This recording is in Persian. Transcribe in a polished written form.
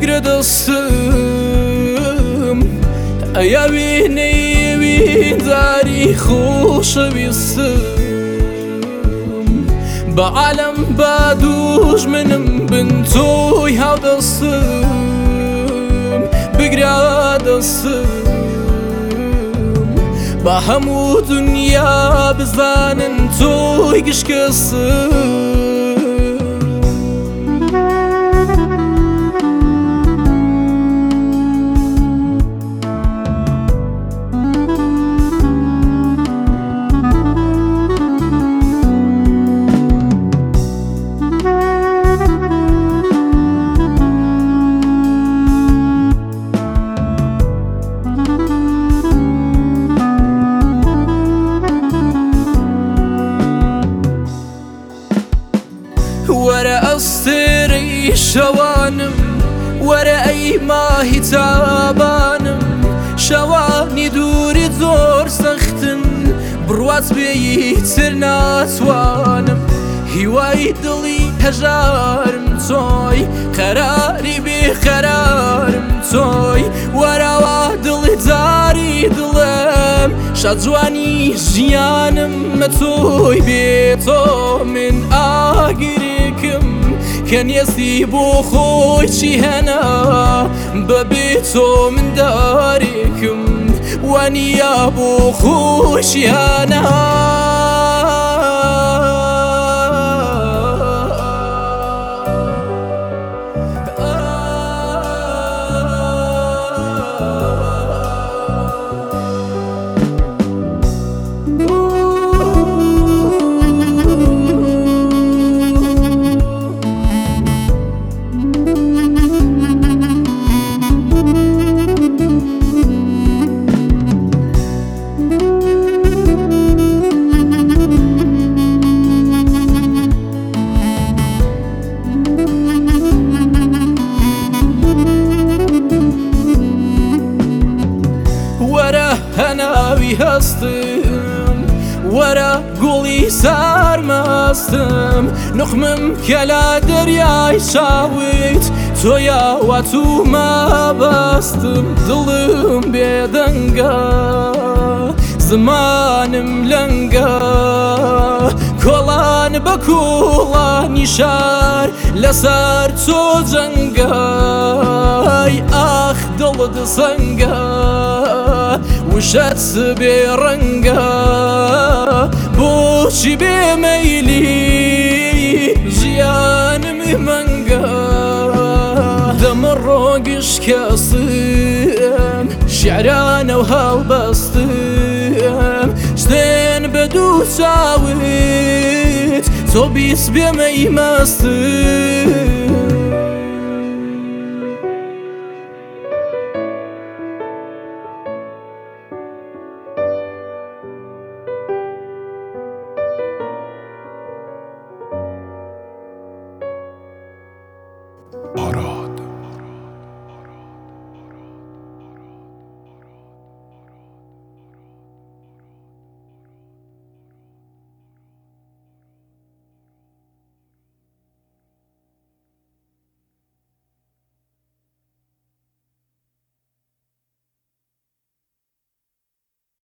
بگرە دەستم ئەیا وێنەی داری خۆشەویستم بە عالەم با دوژمنم بن تۆی هاودەستم بگرە دەستم بە هەموو دونیا بزانن تۆی گشکەستم وەرە ئەستێرەی شەوانم وەرە ئەی ماهی تابانم شەوانی دووری زۆر سەختن بڕوات بێی تر ناتوانم هیوای دڵی هەژارم تۆی قەراری بێقەرارم تۆی وەرەوە دڵی داری دڵم شەجوانی ژیانم مە تۆی بێتۆ من ئاگرێکم کەنیەسی بۆ خۆی چی هەنا بەبێ تۆ من دارێکم وانیە بۆ خۆشی هەنا وەرە هەناوی هەستم وەرە گوڵی سارمەستم نوخمم کە لە دەریای چاوت تۆیەوە تومە بەستم دڵم بێدەنگە زمانم لەنگە کۆڵان بە کوڵانی شار لەسەر تۆ جەنگە ئاخ دڵت سەنگە وشەت بێڕەنگە بۆچی بێمەیلی ژیانم مەنگە دەمەڕۆ گشکەسم شیعرانە و هەڵبەستم شتێن بە دوو چاوت تۆ بیست بێمەی مەستم